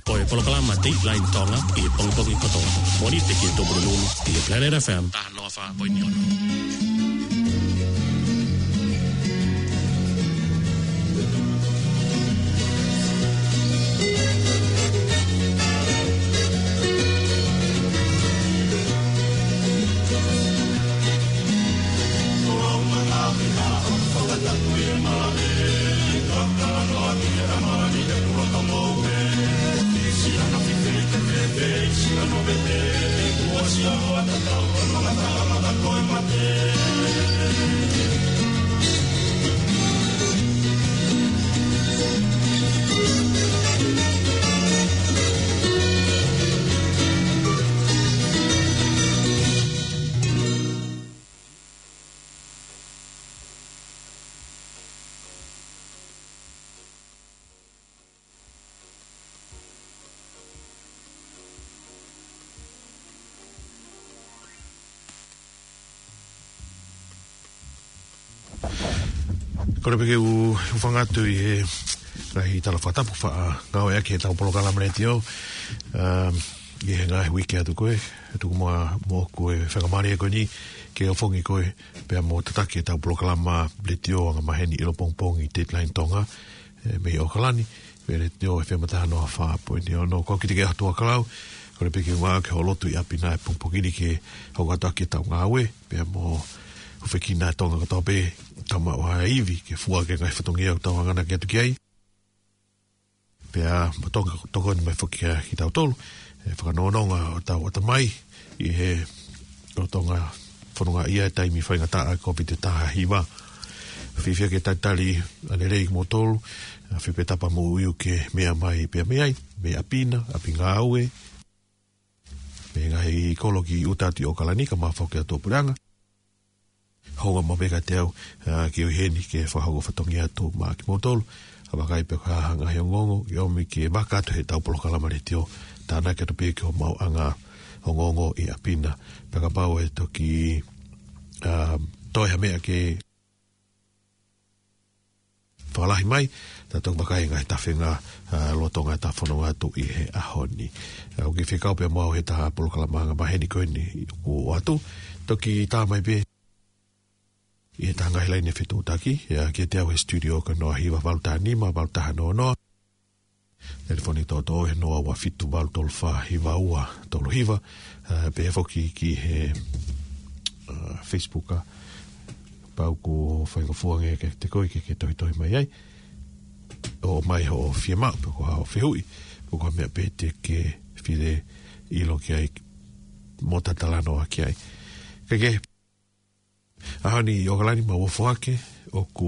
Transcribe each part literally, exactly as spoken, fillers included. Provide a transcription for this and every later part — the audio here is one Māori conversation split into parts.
Ko e polokalama Dateline Tonga i pongpongi kotoa. Moni te ki tobru lulu i Planet F M. Taha noa wha poi niono. Kore peke u whangatu i he rahi tala whatapu wha ngau ea ki he tau polokala maneti o i he ngai wiki atu koe e tuku mua mo koe whakamari e koe ni ke o whongi koe pia mo tataki e tau polokala ma maneti o anga maheni ilo pongpong i Dateline Tonga me i o kalani me maneti o e whamataha noa wha po ni o no koki te ke atua kalau kore peke ngā ke holotu i apina e pongpongini ke hokataki e tau ngāwe pia mo whekina e tonga katoa pe tama o hae iwi ke fua ke ngai whatongi au tau hangana ke atu ki ai. Pea matonga toko ni mai whakia ki tau tolu e whakanononga o tau atamai i he o tonga whanonga ia e taimi whainga taa ko pite taha hiwa. Whiwhia ke taitari ane rei mo tolu whipe tapa mo uiu ke mea mai pea meai mea pina api ngā aue me ngai koloki utati o kalanika ma whakia tō puranga. Honga maweka te au uh, ki o heni ke whahago whatongi atu mā ki motolu a wakai pe ka hanga he ngongo i omi ki e maka atu he tau polokala mareti o tāna ke tope ki o mau anga o ngongo i apina pe ka pau e toki uh, toi ha mea ke whakalahi mai ta tok wakai ngai tawhenga uh, lotonga ta whanonga atu i he ahoni uh, o ki whikau pe mau he ta polokala maanga maheni koe ni o atu toki tā mai pe i he tanga helai ne whetu utaki, ia kia te au he studio ka noa hiwa waltaha nima, waltaha noa noa. Telefoni tō tō he noa wa fitu wal tolu wha hiwa ua tolu hiwa, uh, pe he foki ki he uh, Facebooka, pau ko whainga fuange ke te koe ke ke toi toi mai ai, o mai ho fia mau, pe ko hao whihui, po ko mea pe te ke whire ilo ki ai, mo tatalanoa ki ai. Ke ke, ahani i okalani ma wafuake o ku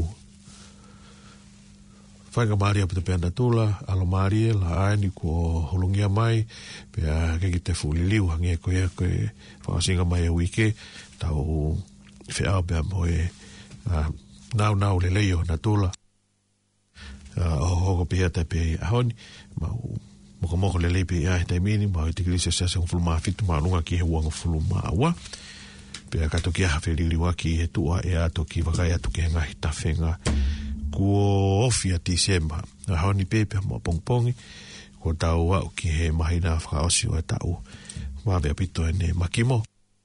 whainga maari apita peana tula alo maari la aini ko holungia mai pea keki te fuliliu hangi e koe e koe whakasinga mai e wike tau whiao pea moe uh, nau nau le leio na tula uh, o hoko pia te pe ahoni ma moko moko le leipe i ahe taimini ma o itikilisa sasa ngufulu maa fitu maa lunga ki he uanga fulu maa awa pea kato ki aha whiririwa ki he tua e ato ki wakai atu ki he ngahi tawhenga kuo ofia Disemba. Na haoni pepe mo pongpongi ko tau au ki he mahina whakaosi o e tau mawe apito e ne makimo.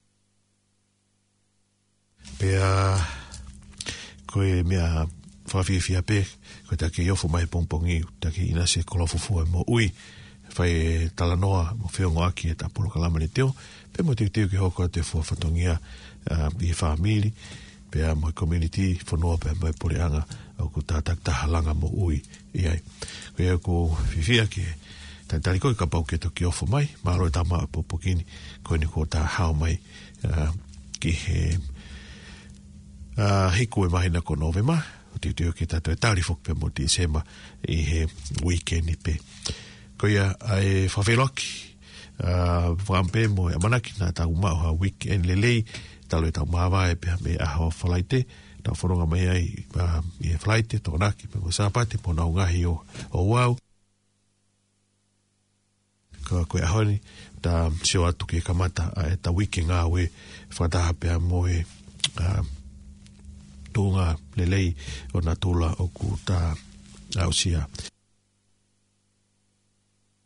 Pea koe mea whawhiwhia pe koe take iofu mai pongpongi take ina se kolofufu e mo ui whai talanoa mo whiongo aki e tapolo kalamani teo pe mo tiu tiu ki hoko te fua whatongia uh, i whamili pea mo community whanua pea mo e poreanga au ku tātak tahalanga mo ui i ai. Koe au ku whiwhia ki tātari koe ka pau ke to ki ofo mai maro e tama a popokini koe ni ko tā hao mai uh, ki he uh, hiku e mahina ko novema o tiu tiu ki tātou e tāri fok pe mo Disemba i he weekend i pe. Koe ai whawheloki Uh, whampe mo e manaki na tau maoha weekend lelei talo e tau mawa e pia me aho whalaite tau whanonga mai ai uh, i e whalaite tō naki pe mo sāpate po nau ngahi o, o wau ka koe ahoni ta sio atu ke kamata a e ta weekend ngā we whataha pia mo e uh, tōnga lelei o na tūla o ku ta ausia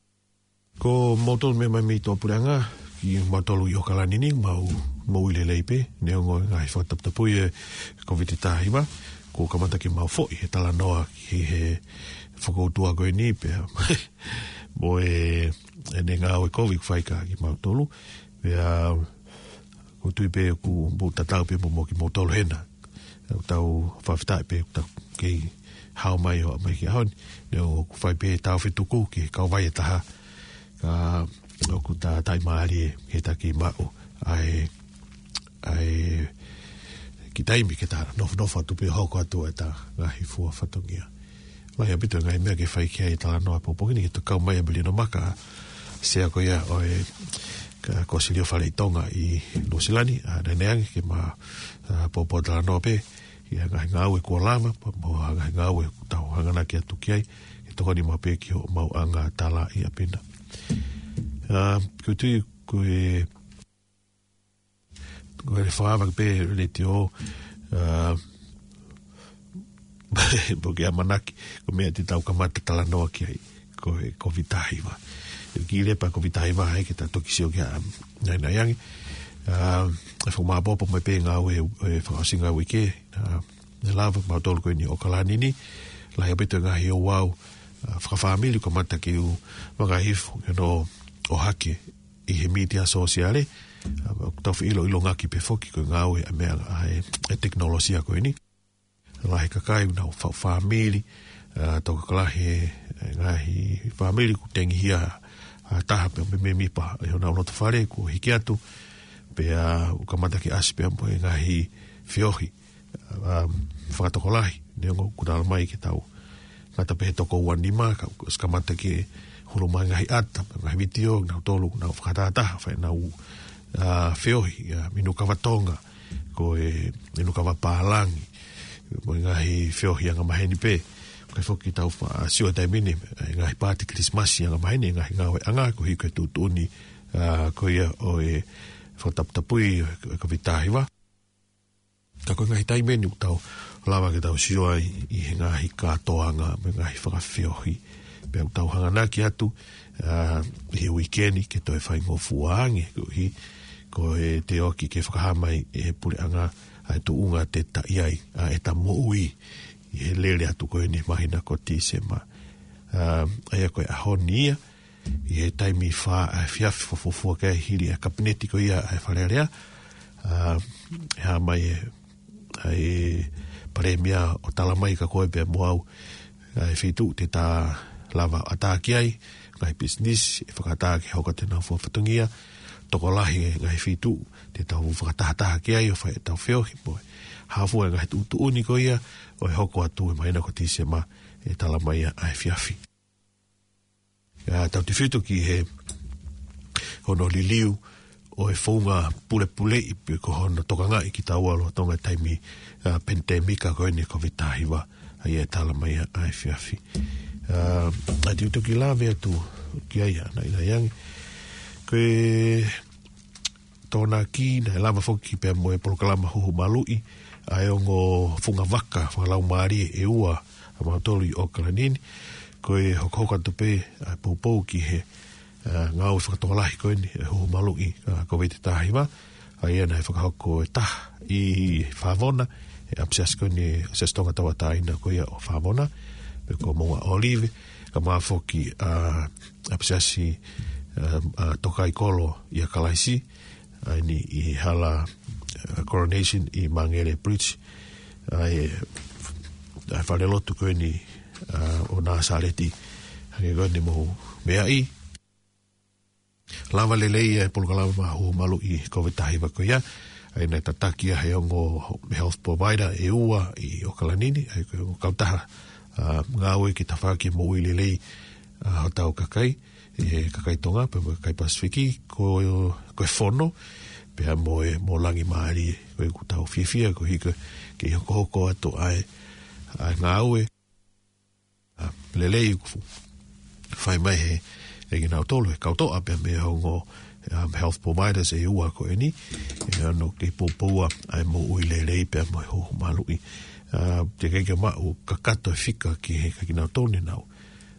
Ko mautolu me mai mei tō puranga, ki mautolu i Okalanini, mau mau i le leipe, ne ongo ngai whataputapui e COVID tāhiwa, ko kamata ki mau fo, he tala noa ki he whakautua koe ni, pia mo e ne ngā oe COVID whaika ki mautolu, pia ko tui pe ku mo tatau pe mo ki mautolu hena, tau whawhitai pe tau ki hao mai o mai ki ahoni, ne o ku whai pe tau whituku ki kau vai e taha, ka o ku tā tai maari e he taki mao, ai ai ki taimi ke tā nof nofa tupi hoko atu e tā ngahi fua whatongia. Mai apitu ngai mea ke whai kia i tala noa popokini ki tu kau mai abili no maka sea ko ia o e ka kosilio whare i tonga i Nusilani, a neneangi ke ma popo tala noa pe i ngahi ngau e kua lama, mo ngahi ngau e tau hangana ki atu kiai, i toko ni mau pe ki o mau anga tala i apina. Uh, ko tui ko e ko e whaava pe le te o uh, po ke amanaki ko mea te tau kamata tala noa ki ai ko e COVID tāhiwa ki lepa COVID tāhiwa hai ke ta toki sio ki a nai nai angi uh, e whumā popo mai pe ngā ue e whakaosinga ue ke uh, ne lava mautolu koe ni Okalanini lai apeto ngā hi o wau uh, whakawhamili kamata ki u mga hifu you know, o hake i he media sosiale, tau ilo ilo ngaki pe foki ko ngā ue a mea e, e teknolosia koe ni. Lahi kakai unau whamili, tau kakalahi e ngahi whamili ku tengi hia taha pe me mipa e hona unoto whare ku hiki atu, pe ukamata ki asi pe ampo e ngahi whiohi, whakatokolahi, neongo kudala mai ki tau ngata pe he toko uanima, skamata ki hulu mai ngahi ata, ngahi vitio, ngau tolu, ngau whakatataha, whai nau uh, whiohi, uh, minu kawatonga, ko e minu kawapālangi, mo ngahi whiohi anga maheni pe, kai whoki tau wha sio tai mini, ngahi pāti Krismasi anga maheni, ngahi ngawe anga, ko hiku e tūtuni, uh, ko ia o e whataputapui, e ka vitahiwa. Ka koe ngahi tai meni, tau lawa ke tau sio ai, i he ngahi kātoanga, me ngahi whakawhiohi, pe tau hanganaki atu uh, he wikeni ke toi whai ngofuange ko hi ko e te oki ke whakahamai e pure anga ai tu unga te ta iai a e ta moui i he lele atu koe ni mahina ko tise ma uh, aia koe ahonia i he taimi wha a fiafi fofofua ke hiri a kabineti ko ia a wharearea uh, e ha mai e ai paremia o talamai ka koe pe moau e whitu te ta lava ataki ai, ngai business, e whakataki hauka te nau whatungia, toko lahi ngai whitu, te tau whakatahataki ai, o whai e tau whiohi, moe. Hawhu e ngai tutu uni ko ia, o e hoko atu e maina ko tise ma, e tala mai ai whiafi. Uh, tau te whitu ki he, hono li liu, o e whaunga pule pule i pi ko hono tokanga i ki tau alo tonga taimi uh, pandemika ko ene COVID tāhiwa, ai e tala mai ai whiafi. Uh, a te utoki lawe atu ki ai ana ina yangi koe tōna ki na e lama whoki pia mo e polokalama huhu malui a e ongo funga waka whakalau maari e ua a mautolu i Okalanini koe hokohoka tupe a poupou ki he uh, ngau whakatongalahi koe ni e huhu malui uh, ko vete tāhiwa a ia na e whakahoko e tah i whavona e apsias koe ni sestonga tawa tāina koe o whavona ko moa olive, ka maa foki uh, apsiasi uh, uh, tokai kolo i a kalaisi, ai ni i hala uh, coronation i Mangere Bridge, ai ai whare lotu koe ni uh, o nā sareti, hange koe ni mohu mea i. Lava lelei e pulkalama mahu malu i COVID tāhiwa koe ia, ai nei tatakia he ongo health provider e ua i Okalanini, ai koe o kautaha, Uh, ngā ue ki tawhaki mo uili lei uh, o tau kakai e kakai tonga pe mo kakai Pasifiki ko ko e whono pe mo e mo langi maari ko e kutau whiawhia ko hika ki hoko hoko ato ai, ai ngā ue uh, lelei kufu whai mai he e ki nau tolu e kautoa pe me hongo um, health providers e ua ko e ni e ano ki pōpua ai mo uili lei pe mo e hoho malui Uh, te keke ma o kakato e whika ki he kaki nau tōne nau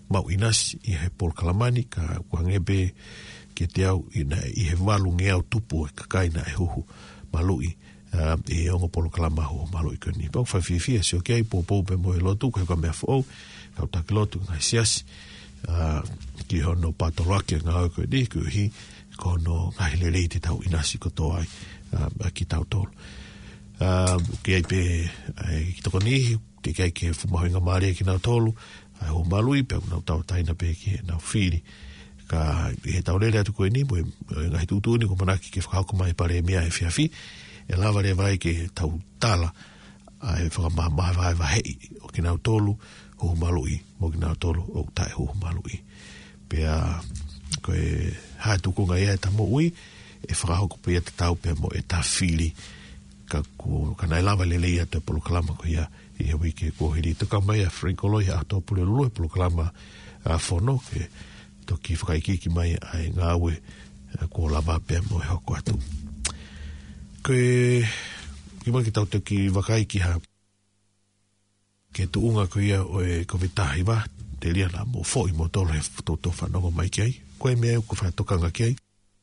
mau inasi i he Paul Kalamani ka kuangebe ke te au ina i he walu nge au tupu e kakaina e huhu malui uh, e ongo Paul Kalamahu malui koni. Pau whawhiwhia si o kei pōpō pe mo e lotu kai ka mea whau kau take lotu ngai siasi uh, ki hono pātoroake ngā au koe ni ku hi kono ngai lelei te tau inasi koto ai uh, ki tau tolu. Uh, ki ai pe ai ki toko nihi te kai ke fumahoinga maare ki nau tolu ai ho malui pe nau tau taina pe ki nau whiri ka he tau lele atu koe ni mo e ngai tūtūni ko manaki ke whakako mai pare mea e whiawhi e lava re vai ke tau tala ai whakamaha vai vahei o ki nau tolu ho malui mo ki nau tolu o tae ho malui pea koe hae tukunga ea e tamo ui e whakahoko pe e tau pe mo e ta whiri ka ko kana lava lele ia te Paul Kalama ko ia i he wiki ko hiri to ka mai a Frikoloi a to pule lulu e Paul Kalama a fono ke to ki whakaiki ki mai ai ngawe ko lava pe mo e hoko atu ke ki mai ki tau te ki wakai ki ha ke tu unga ko ia o e ko vitahi wa te lia la mo fo i mo tolo he to to whanongo mai ki ai ko e mea ko whanatokanga ki ai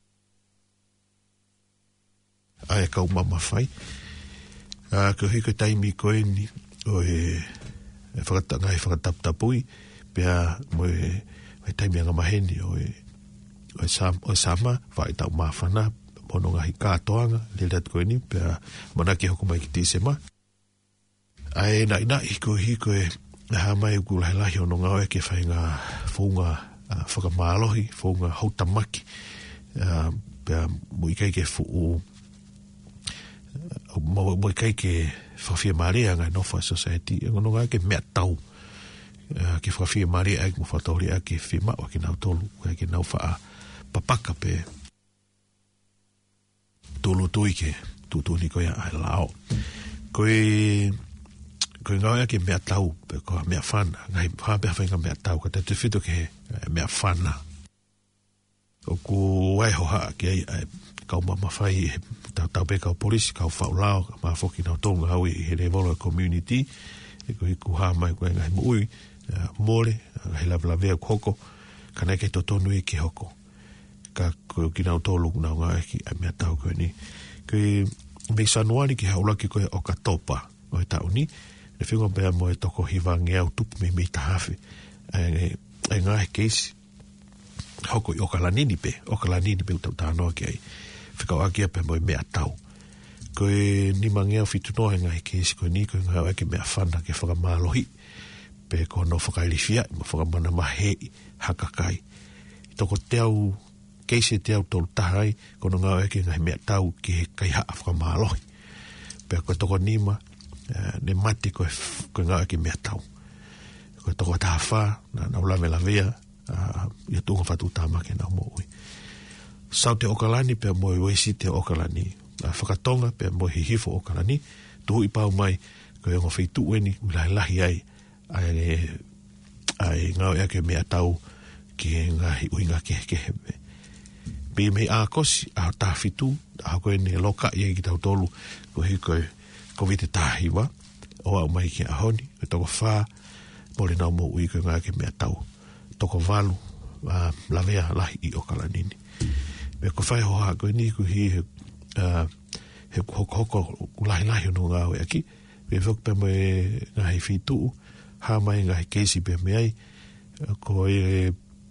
ai kau mama fai a ko hiko taimi ko ni o e e whakata ngai whakataputapui pia mo e e taimi anga maheni o e o e sam o e sama whai tau mawhana mono ngahi kātoanga le rat ko ni pia manaki hoko mai ki tisema ai na ina hiko hiko e ha mai ku lai lai ono ngau e ke whai ngā whunga whakamālohi whunga hautamaki pia mo i kai ke fu mo mo kai ke fafia maria nga no fa society ngono nga ke mea tau ke fafia maria ai mo fatori a ke fima o ke na tolu ke na fa papaka pe tolu toike tu tu ni ko ya lao ko e ko nga ke mea tau pe ko mea fana nga fa pe fa nga mea tau ka te fito ke mea fana o ku wai ho ha ke kau mama fai tau tau pe kau polisi kau whau lao ma foki nau tonga au i he revolo community e ko hiku ha mai koe ngai mo ui mole he lavlavea koko kana ke to tonu i ke hoko ka ko ki nau tolu nau ngā eki a mea tau koe ni koe me sanuani ki haulaki koe o katopa o e tau ni e whiunga bea mo e toko hiwa ngeau tupu me me tahawe e ngā he keisi hoko i okalanini pe okalanini pe utau tānoa ki ai whikau akia pe moi mea tau. Koe ni mangea fitu noa ngai ke isi koe ni koe ngai wake mea whana ke whakamālohi. Pe ko no whakailifia, ma whakamana mahei hakakai. Toko te au, keise te au tolu tahai, kono ngai wake ngai mea tau ki he kai haa whakamālohi. Pe koe toko nima, ne mati koe, koe ngai wake mea tau. Koe toko taha wha, na naulame la vea, ia tunga whatu tāmake na mo ui. Sau te okalani pe mo i weisi te okalani. A whakatonga pe mo hi hifo okalani. Tuhu i pau mai ko e ngo whaitu weni lahi lahi ai ai, ai ngau ea ke mea tau ki e ngahi uinga ke ke heme. Pe mei a kosi a ta fitu a koe ne loka i e ki tau tolu ko hi koe ko vite tahiwa o au mai ki a honi ko toko wha mo le nau mo ui ko ngā ke mea tau. Toko valu uh, lavea lahi i okalanini. Me ko whai hoa koe ni ku hi he, uh, he hoko hoko lahi lahi no ngā oe aki. Me whok pe me ngā he whitu, hā mai ngā he keisi pe me ai, ko e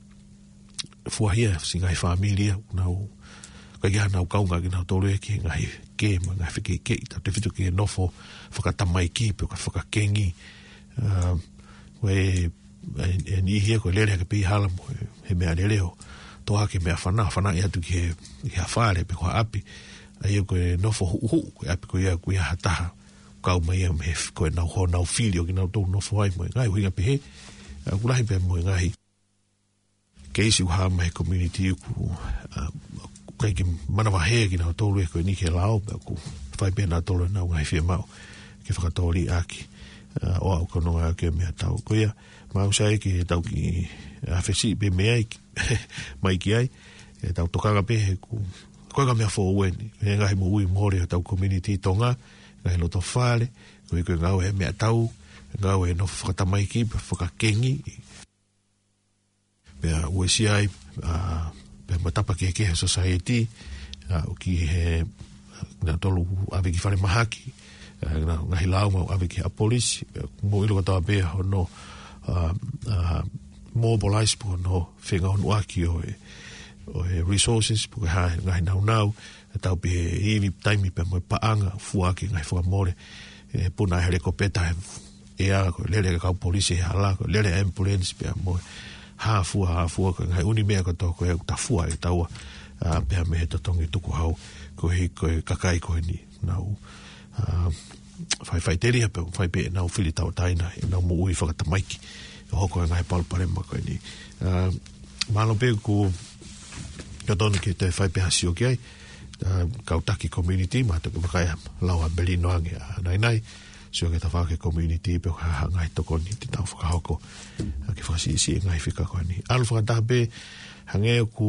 fuahia si ngā he whamilia, nau, ka ia nau kaunga ki nau tolu e ki ngā he ke, ma ngā he whike ke, tau te whitu ki e nofo whakatamai ki, pe ka whakakengi, uh, we e ni hia ko lere ke pi hala mo he mea lere ho toa ke mea whana, whana i atu ki he, he hawhare, pe koha api, a ia koe nofo hu hu, koe api koe ia koe hataha, kau mai ia me koe nau ho, nau whili o ki nau tau nofo ai mo e ngai, huinga pe he, kulahi pe mo e ngai, keisi uha mai community ku, kai ki manawa hea ki nau tolu e koe ni ke lao, pe ku whai pe nau tolu e nau ngai whia mau, ke whakatoli aki, o au kono ngai ke mea tau, koe ia, mau sai ki tau ki awhesi pe mea iki, mai ki ai, e tau tokanga pe he ku, koe ka mea fo ueni, e ngahi mo ui mori o tau community tonga, ngahi loto whare, koe koe ngau he mea tau, ngau he no whakatamai ki, whakakengi, pea ue si ai pea matapa ke ke society o ki he na tolu ave ki fale mahaki na ngahi lau mau ave ki a polisi mo ilo kata be no mobilize po no whenga honu aki o e o e resources po ha ngahi nau nau tau pe iwi taimi pe mo paanga fuaki ngai fua more e puna hele ko peta e a ko lele ka polisi hala ko lele ambulance pe mo ha fua ha fua ko ngai uni mea ko to ko e ta fua e tau a pe me to tongi tuku hau ko he ko kakai ko ni nau fai fai teri pe fai pe nau fili tau taina e nau mo ui fa ta maiki hoko ngai pal pare ma ko ni malo pe ku ka tonu ki te fai pe hasio ki ai kautaki community ma te kai lawa belino ange nai nai sio ke ta fa ke community pe ha ngai to ko ni te tau fa hoko ki fa si si ngai fika ko ni alfa ta be hange ku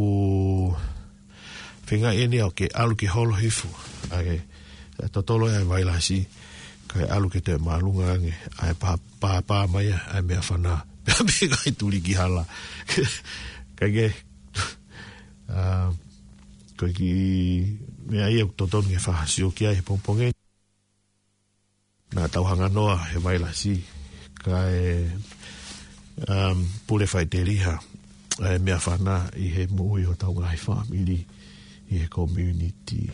finga eni o ke alu ki holo hifu ai to tolo ai vai la si kai alu ke te malunga ange ai pa pa pa mai ai me afana pe kai tuli ki hala kai ge ah ko ki me ai o toton nge fa sio ki ai pomponge na tau hanga noa he mai la si kai um pule fai te riha ai me afana i he mui o tau ngai family i he community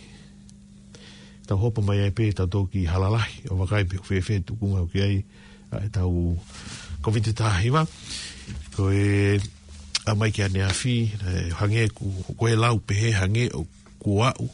tau hopa mai ai pe tau toki halalahi o wakai pe fe fe tu kunga o ki ai ai tau covid tahiwa ko e a mai ki ane afi hange ku koe lau pe he hange o ku au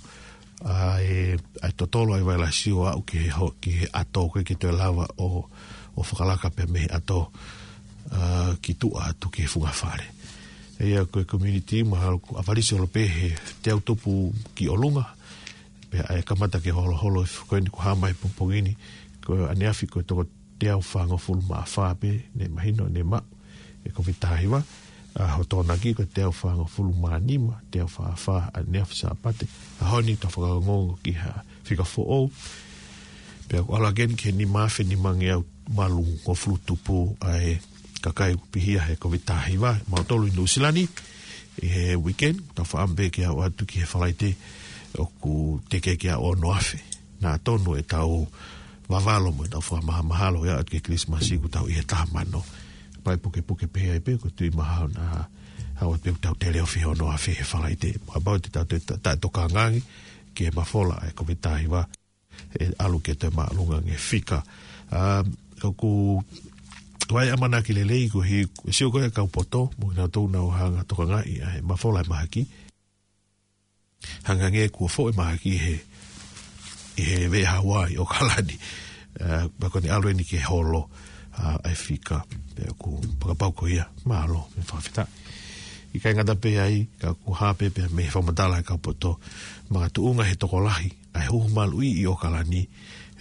ai ai totolo ai waila si o au ki he ki he ato koe ki te lava o o whakalaka pe me ato ki tu atu ki he funga whare e a koe community mahalo ku awarisi olo pe he te au topu ki olunga pe ai kamata ke holo holo koe ni ku hamai pompongini koe ane afi koe toko te au whanga fulu maa whape ne mahino ne ma e ko vitahiwa a uh, hotona ki ko te au whanga fulu maa nima te au wha wha a neafi sa apate a honi ta whakangongo ki ha whika fo o pe ako ala gen ke ni mawhi ni mangi au malungu o fulu tupu ai kakai upihia he ko vitahiwa ma tolu i Nusilani i he weekend ta whaambe ki au atu ki he whalaite o ku teke ki a o noafe na tonu e tau wawalo mo tau wha maha mahalo ya at ke Christmas iku tau i he tahamano pai puke puke pe ai pe ko tui mahao na hau pe tau te leo fi hono a fi he whalaite about te tau te ta toka ngangi ki he mafola e ko vitahiwa e alu ke te maalunga nge fika o ku wai amana ki le lei ko hi sio ko e kau poto mo na tau na o hanga toka ngai e mafola e mahaki hanga nge ku fo e mahaki he i he ve Hawaii o kalani bako ni alwe ni ke holo ai fika pe ku pakapau ko ia malo me whawhita i kai ngata pe ai ka ku hape pe me whamatala ka poto mga tuunga he toko lahi ai huhu malui i o kalani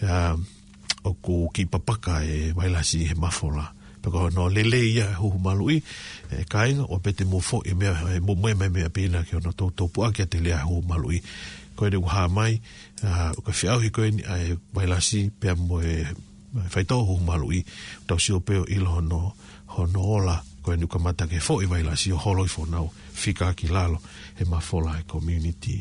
o ku ki papaka e wailasi he mafola peko no lele ia huhu malui e kainga o pete mo fo e mea mo mea mea mea pina ki ono tau tau pua ki a te lea huhu malui koe ne uha mai o ka whiau hi koe ni ai wailasi pea mo e whaitau huhu malui tau si o peo ilo hono hono ola koe ni ukamata ke fo i wailasi o holoi fo nau whika ki lalo he mafola e community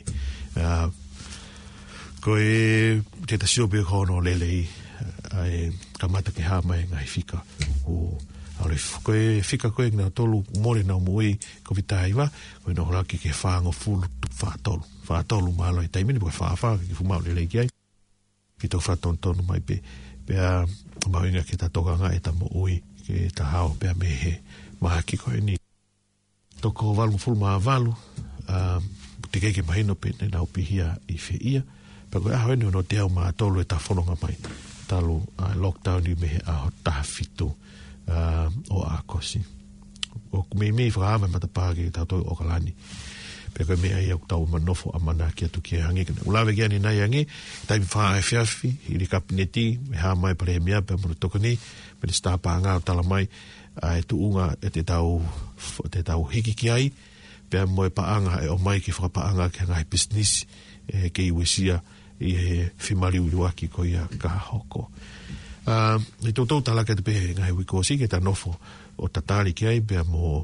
koe te ta si o peo hono lelei ai kamata ke ha mai ngai fika o ale koe fika koe na tolu mole na moi ko vitaiwa koe no raki ke fango full fa tolu fa tolu malo i taimini ko fa fa ki fuma le le ki ki to fa ton ton mai pe pe a mahinga ke ta toka nga eta mo ui ke ta hao pe me he ma ki koe ni to ko valu full ma valu a te ke ke mahino pe na upihia i fe ia pe ko a ho no te au ma tolu eta fononga mai talu a lockdown i me a tafitu uh, o a kosi o me me fra ma mata pagi ta to o kalani pe ko me ai o tau manofo amana ki atu ki hangi kana ula ve ni na yangi tai fa fiafi i di kabineti me ha mai premia pe mo tokoni me sta pa nga tala mai ai tu unga e te tau te tau hiki ki ai pe mo e pa anga e o mai ki fra pa anga ki ngai business e ke i wisia i he whimari uruaki ko ia ka hoko. Uh, I tōtou tala ke te pehe ngai wikosi ke ta nofo o tatari ki ai pia mo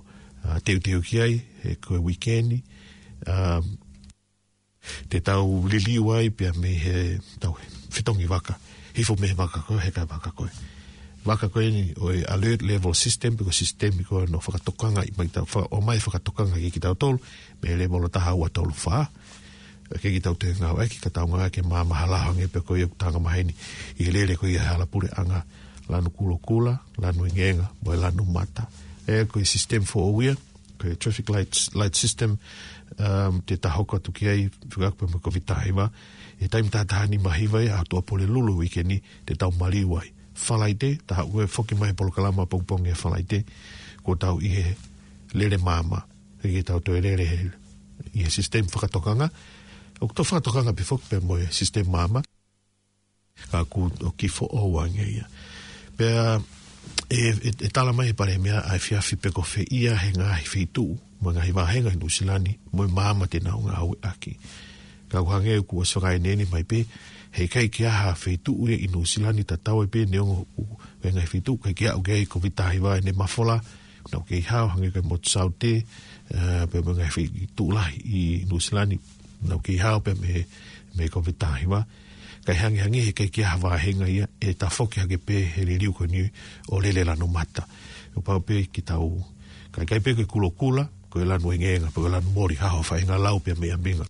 uh, teu teu ki ai, he koe weekendi, um, te tau liliu ai, pia me he tau whitongi waka, hifo me he waka koe, he kai waka koe. Waka koe ni o e alert level system, piko system ko no whakatokanga, i mai tau, o mai whakatokanga ki ki tau tolu, me level o taha ua tolu whaa, ke ki tau te ngau e, ki ka tau ngā ke mā mahalahange, pe koe e tanga maheni, i lele koe i hala pure anga, lanu kulo kula, lanu ingenga, mo e lanu mata. E koe system for aware, koe traffic light, light system, um, te tahoka tuki ai, whikakupe mo koe vitahiwa, e taim tātahani mahiwa e, a tua pole lulu wikeni, te tau maliwai. Whalai te, taha ue whoki mai polokalama pongpong e whalai te, ko tau i he lere māma, e ki tau toi lere he, i he system whakatokanga, o to whakatokanga pe whoki pe mo e system māma, ka ku o kifo o wange ia. Pea, e, e, e tala mai e pare mea, ai whiawhi pe ko whi ia he ngahi whi tū, ma ngahi wahenga i Nusilani, mo e māma te nao ngā au aki. Ka kuhange ku o songai neni mai pe, hei kai kia ha wheitu ue i Nusilani ta tau e pe neongo e ngai wheitu, kai kia au gei ko vitahi wa e ne mafola, nau kei hao hange kai motu sau te, uh, pe me ngai wheitu lahi i Nusilani, nau kei hao pe me, me ko vitahi wa, kai hange hange he kai kia ha wahenga ia, e ta whoki hake pe he re liu ko ni o lele lano mata. O pao pe ki tau, kai kai pe koe kulo kula, koe lanu e ngenga, pe koe lanu mori haho whaenga lau pe me ambinga.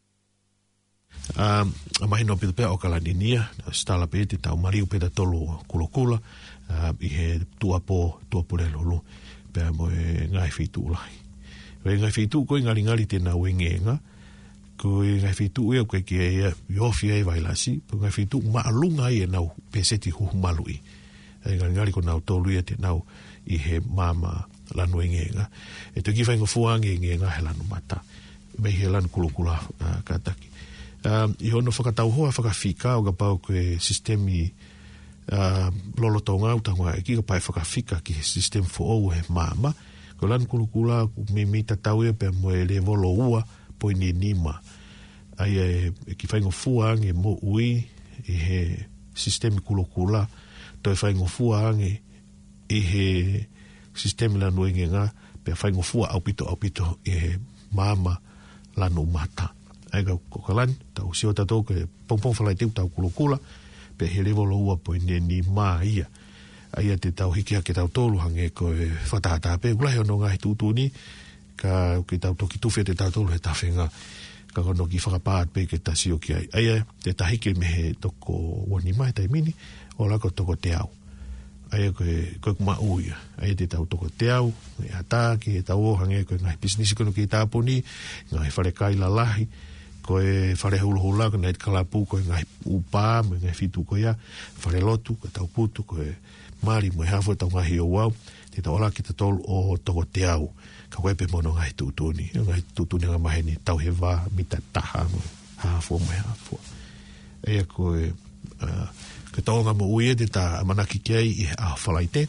Um, a mahi no pita pea o kalaninia, stala pe te tau mariu peta tolo kulokula, uh, i he tuapo, tuapo le lolo, pea mo e ngai whitu ulahi. Koe ngai whitu, koe ngari ngari te nau e ngenga, koe ngai whitu ea koe ki e iofi e vailasi, koe ngai whitu maalunga i e nau peseti huhu malui. E ngari ngari ko nau tolu ia te nau i he mama lanu e ngenga. E te kiwhaingo fuange e ngenga he lanu mata, me he lanu kulokula uh, kataki. Um, I hono whakatau hoa whakawhika o ka pau koe sistemi uh, lolo tau ngau tangwa e ki ka pai whakawhika ki he sistem fo ou he māma ko lan kulukula me me tatau e pe mo e le volo ua po ni nima ai e, e ki whaingo fuang e mo ui i he sistemi kulukula to e whaingo fuang e i he sistemi lanu inge ngā pe whaingo fua au pito au pito i he māma lanu mata ai ka kokalani, tau sio tatou ke pongpong whalai teu tau kulokula, pe he levo lo ua po ni ni maa ia. Aia te tau hiki ke tau tolu hange ko e whatata pe, ulahe ono ngahi tūtuni, ka ke tau toki tuwhia te tau tolu he tawhenga, ka kono ki whakapaat pe ke ta sio ki ai. Aia te tahike me he toko wani mai tai mini, o lako toko te au. Aia koe, koe kuma uia. Aia te tau toko te au, e hata ki e tau o hange koe ngahi pisinisi kono ki tāponi, ngahi whare kaila lahi, koe whare huluhula, koe nait kalapu, koe ngai upā, me ngai whitu koe ia, whare lotu, koe tau putu, koe mari, moe hawha tau ngahi o wau, te tau ala ki te tolu o toko te au, ka koe pe mono ngai tūtuni, ngai tūtuni ngā maheni, tau he wā, mita taha, moe hawha, moe hawha. Eia koe, uh, koe tau ngā mo uie, te tā amanaki kiai, i a whalai te,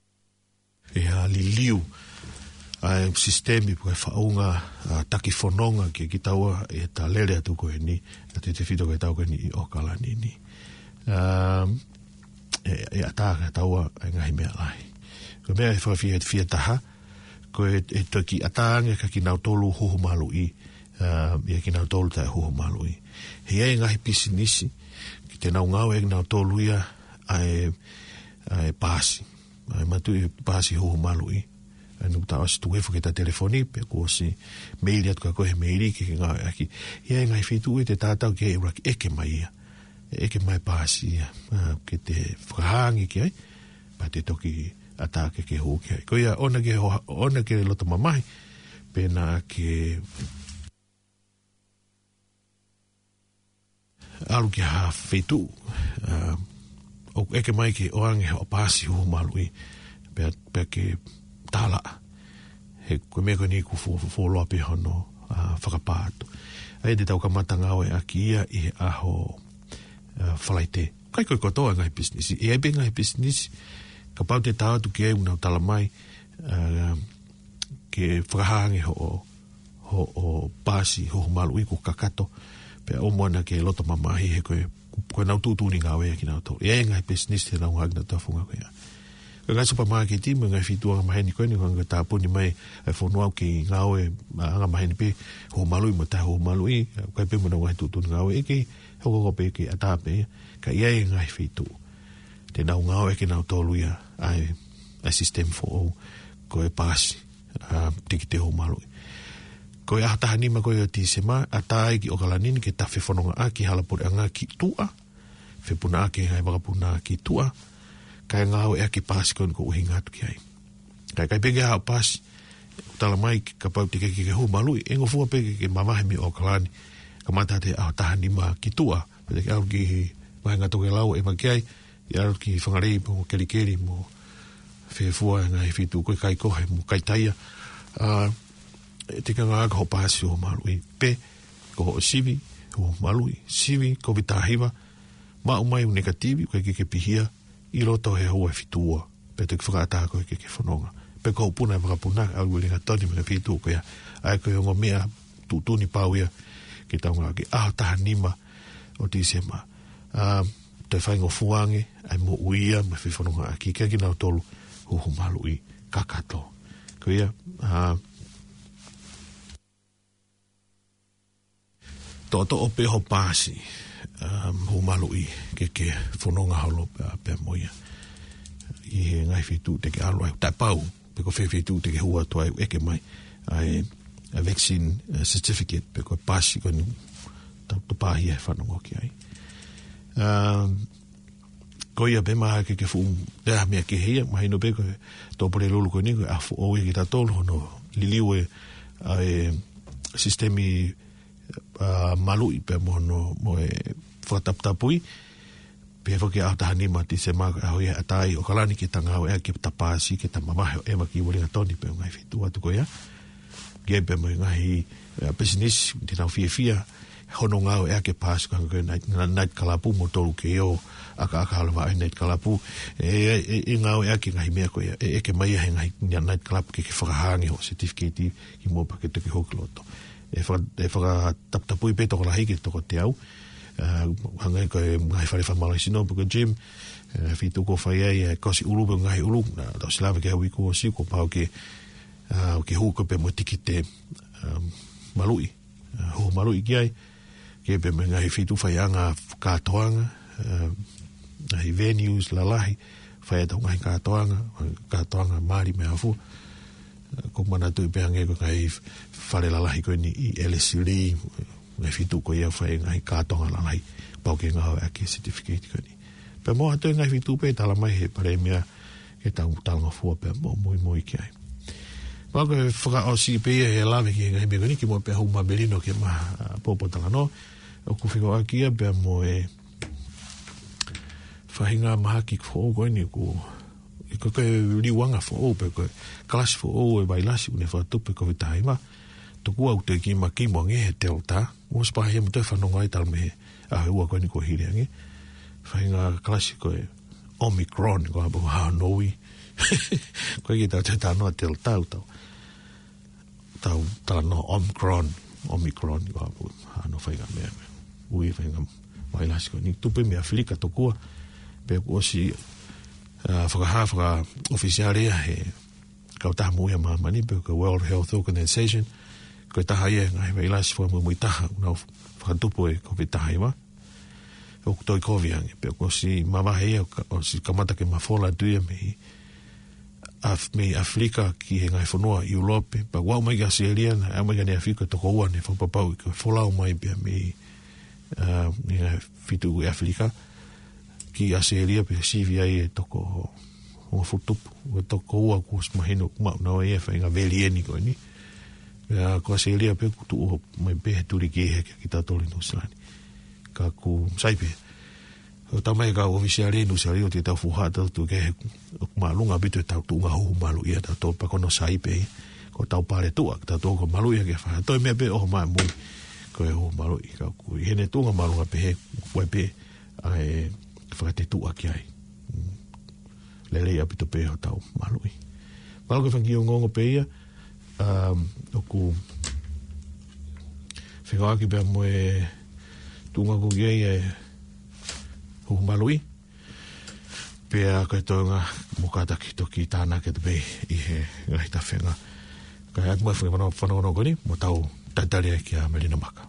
e a li liu, ai sistemi po e whaunga uh, taki whanonga ki ki taua e ta lere atu koe ni a te te whito koe tau koe ni i okala ni ni um, e, e ataka taua e ngahi mea lai koe mea e whawhia e whia taha koe e toki ataange ka ki nau tolu huhu malu i uh, e ki nau tolu tae huhu malu i he e ngahi pisi nisi ki te nau ngau e nau tolu ia ai, ai pasi ai matu i pasi huhu malu i anu ta as tu efo ke ta telefoni pe ko si mail at ko ko he mail ki nga aki ia nga fitu e te tata ke e rak e ke mai e ke mai pasi ke te frangi ke pa te toki atake ke ho ke ko ia ona ke ona ke loto mamai pena ke alu ke ha fitu o e ke mai ke oange o pasi ho malui pe pe ke tala he koe mea koe ni ku wholoa pe hono uh, whakapātu. Ai te tau ka matangau e aki ia i he aho uh, whalaite. Kai koe kotoa ngai business. E ebe ngai business ka pau te tātu ki e unau tala mai uh, ke whakahange ho ho o pasi ho malu i ku kakato pe o moana ke loto mamahi he koe koe nau tūtūni ngā wea ki nau tau. E ngai business te nau hagna ta whunga koe ia. Ngai supermarket i, ngai fitua ngā maheni koe ni ngai tāpuni mai e whonua ki ngāo e ngā maheni pe ho malui mo tā ho malui, kai pe muna ngai tūtuni ngāo e ki hoko ko pe ki atape, ka ia e ngai fitu. Te nau ngāo e ki nau tōlu ia ai a system for o ko e pasi, tiki te ho malui. Ko e ahataha nima ko e o tīsema, a tāi ki o kalanini ke ta whewhanonga a ki halapore a ngā ki tua, whepuna a ki ngai wakapuna ki tua, kai ngāo e aki pāsi koni ko uhinga atu ki ai. Kai kai peke hao pāsi, tala mai ka pau te keke ke hu malui, e ngofua peke ke mamahe mi o kalani, ka mata te au taha ni ma ki tua, pete ke au ki mahenga toke lau e makiai, i au ki whangarei mo kerikeri mo whewhua ngai whitu koe kai kohe mo kai taia, uh, te ka ngā ka ho pāsi o malui, pe ko ho sivi, ho malui, sivi, ko vitahiwa, ma umai u negativi, koe ke ke pihia, i roto he hoa fitua, pe te whakaata koe ke ke whanonga. Pe ko puna e whakapuna, au ulinga toni me fitua koe, ai koe ongo mea tūtuni pau ia, ki taunga ki aha taha nima o tīsema. Uh, te whaingo fuange, ai mo uia, me whi whanonga aki, kia ki nau tolu, huhu malu i kakato. Koe ia, uh, to to o pe ho pāsi, Um, ho malu i ke ke whanonga halo pe moia. I he ngai whitu te ke alo ai tai pau, pe ko whi whitu te ke hua toa eke mai ai a vaccine certificate pe ko pasi ko ni tau to pahi e whanonga ki ai. Um, ko ia pe maha ke ke fu rea mea ke heia, mahi no pe ko tō pare lulu ko ni ko a fu oe ki ta tolo no liliwe ai sistemi uh, malu i pe mo no mo e whataptapui, pe whake au taha ni mati se maka au ia atai o kalani ki tanga au ea ki tapasi ki ta mamahe o ema ki waringa toni pe o ngai whitu atu ko ia. Gie pe mo ngai uh, business, di nau fia fia, hono ngau ea ke pasi kanga koe nait, nait kalapu mo tolu ke o, aka aka halwa ai nait kalapu, e, e, e ngau ea ki ngai mea koe, e, e ke mai he ngai nait kalapu ke ke whakahangi ho certificate ki mopa ke tuki hokiloto. E whaka taptapui pe toko lahi ke toko te au, Uh, hangai koe ngai whare whamala sino puka gym, uh, whitu ko whai ai uh, kosi ulu pe ngai ulu, na tau silawe ke hawi ko si ko pao ke uh, ke hu ko pe mo tiki te um, malui, uh, ho malui ki ai, ke pe me ngai whitu whai anga kātoanga, uh, ngai venues lalahi, whai atau ngai kātoanga, kātoanga maari me hafu, uh, ko mana tui pe hangai ko ngai whare lalahi koe ni i L S C L, ngai whitu ko ia whai ngai kātonga lalai pau ke ngau ake certificate ko ni. Pe mo ato ngai whitu pe tala mai he pare mea ke tau talanga fua pe mo mui mui ki ai. Pau ke whaka o si pe ia he lawe ki ngai mea ni ki mo pe hau mabelino ke ma popo tala no. O ku whiko aki ia pe mo e whahinga maha ki fo koe ni ku i ko ke liwanga fo o pe koe klasi fo o e bailasi une whatupe ko vitaima. Tuku au te ki ma ki mo nge he delta, o spahi mo te whanonga i tal me a ua koe ni ko hiri ange. Whainga klasi koe Omicron, ko hapo Hanoi. Koe ki tau te tanoa delta au tau. Tau tanoa Omicron, Omicron, ko hapo Hanoi whainga mea mea. Ui whainga wailasi koe. Ni tupe mea Afrika tokua, pe ko si whakaha whaka ofisiarea he kautaha muia mahamani, pe ko World Health Organization, koe taha ia ngai wai lasi fua mui taha unau whakatupu e koe taha iwa o toi koviange pe ko si mawahe ia o si kamata ke mafola duia me af, me Afrika ki he ngai whanua Europe pa wau mai ka Australia na au mai ka ne Afrika toko ua ne whapapau i koe wholau mai pia me uh, ngai whitu i Afrika ki Australia pe C V I e toko o whutupu o toko ua kus mahino kumau nao e whainga veli eni koe ni. Ya ko se lia pe tu o mai pe turi ke he ki ta toli no slani ka ku sai pe o ta mai ka oficiale no sai o te ta fuha ta tu ke ma lunga bitu ta tu nga hu malu ia ta to pa kono sai pe ko ta pare tu ta to ko malu ia ke fa to me pe o ma mu ko e o malu i ka ku he ne tu nga malu pe he ko pe ai fa te tu aki ai le le apito pe o ta malu i malu ke fangi o ngongo pe ia um oku whika aki pia mo e tunga ko gie e hukumalui pea koe toinga mukata ki toki tāna ke te pe i he ngai ta whenga. Kai atu mai whanau whanau koni, mo tau taitari ai ki a Melina Maka.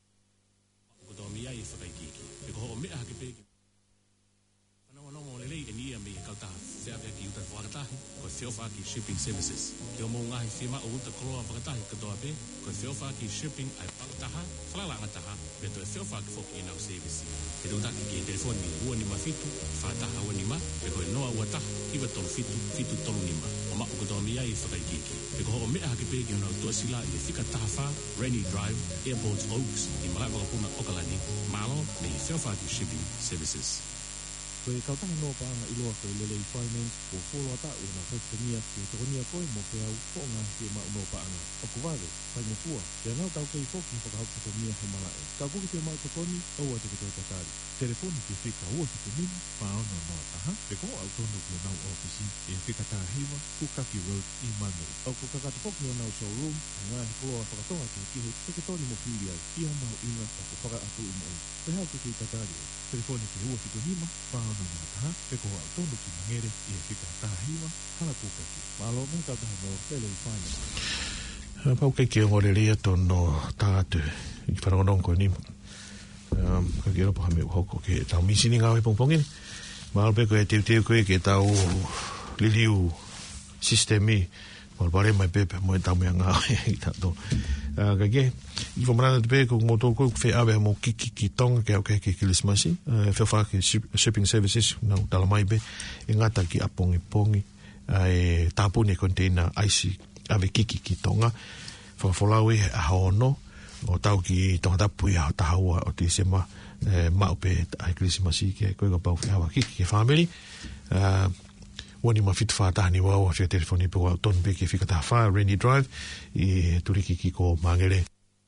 Koto mi ai whakaikiki. E ko ho mea hake peki. Whanau anau mo lelei e nia me i kauta whea pia ki utai whakatahi, ko Whiowhaki Shipping Services. Ki o mō ngahi whima o uta koroa whakatahi katoa pe, ko Whiowhaki Shipping ai pakataha, whalalanga taha, pe to e Whiowhaki whoki inau service. E tau taki ki e telefoni ua ni ma fitu, whataha ua ni ma, pe ko e noa ua taha, kiwa tolu fitu, fitu tolu ni ma. O ma ukotoa mi ai whakaikiki. Pe ko ho mea hake peki o nau tua sila i e whika taha wha, Rainy Drive, Airports Oaks, i marai wakapuna Okalani, Malo, me i Whiowhaki Shipping Services. Koe kautaha no paanga iloa koe lelei finance o wholoa ta ua na whaitania ki e tokonia koe mo ke au whonga ki e mau no paanga. O kuware, whai mo kua, ke anau tau kei whoki whakahau ki tonia he malae. Ka kuki te mau tokoni, au a te koe tatari. Telefoni ki whika ua ki te mini, whaona no ataha, pe ko au tono ki o nau ofisi, e whika taha hiwa, Kukaki Road i Manu. Au ko kakata whoki o nau showroom, a ngā he koloa whakatonga ki kihe, te tori mo whiri ai, i a mau inga, o ko whaka atu i mo. Pe hau ki te tatari. Telefoni ki ua ki te nima, whaona no ataha, pe ko au tono ki mangere, e whika taha hiwa, hala Kukaki. Malo me kautaha no lelei finance. Pau kei kia ngore rea tono tātu i whanongonongo nima. Um, ka kira poha me uhoko ke tau misini ngāwe pongpongi ni. Maalpe koe teu teu koe ke tau liliu sistemi. Malpare mai pepe moe tau mea ngāwe i tato. Uh, ka kia, i whamarana te pe ko mo tō koe whē awe mo kiki ki tonga ke au ke ke kilismasi. Uh, Whiowhaki Shipping Services, nau tala mai pe, e ngata ki apongi pongi. Uh, e tāpuni container aisi ave kiki ki tonga. Whakawholau e a haono. O tau ki tonga tapu i a tahaua o te sema eh, maupe ai Krismasi ke koe ka pau whiawa kiki ke whamiri. Uh, wani ma fitu whātahani wau a whia telefoni pe wau tonu pe ke whikataha wha, Rainy Drive, i turiki ki ko mangere.